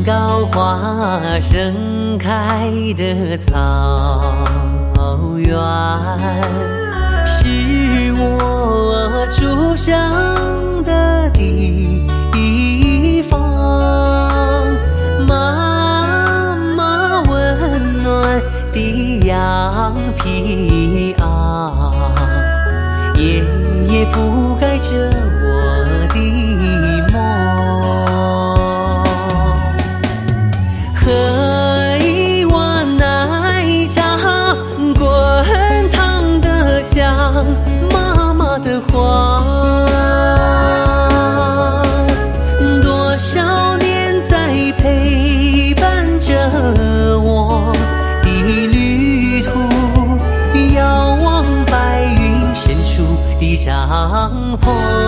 高花盛开的草原，是我出生的地方。妈妈温暖的羊皮袄，爷爷覆盖着我的梦。喝一碗奶茶，滚烫的像妈妈的话。多少年在陪伴着我的旅途，遥望白云深处的帐篷，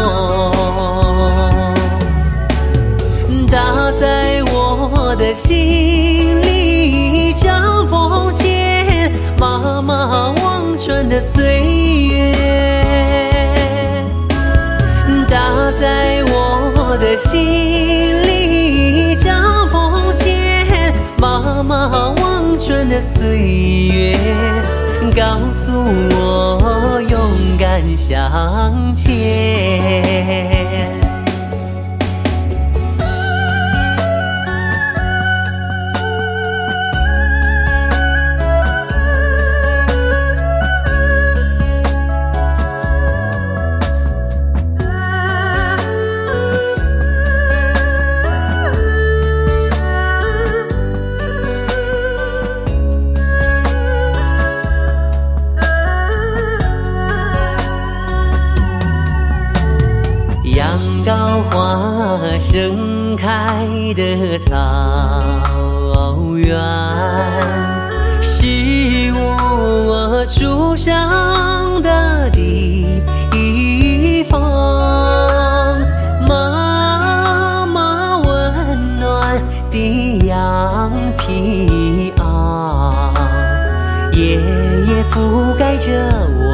打在我的心里，帐篷前妈妈望穿的岁月，打在我的心里，帐篷前妈妈望穿的岁月，告诉我勇敢向前。高花盛开的草原，是我出生的地方。妈妈温暖的羊皮袄，爷爷覆盖着我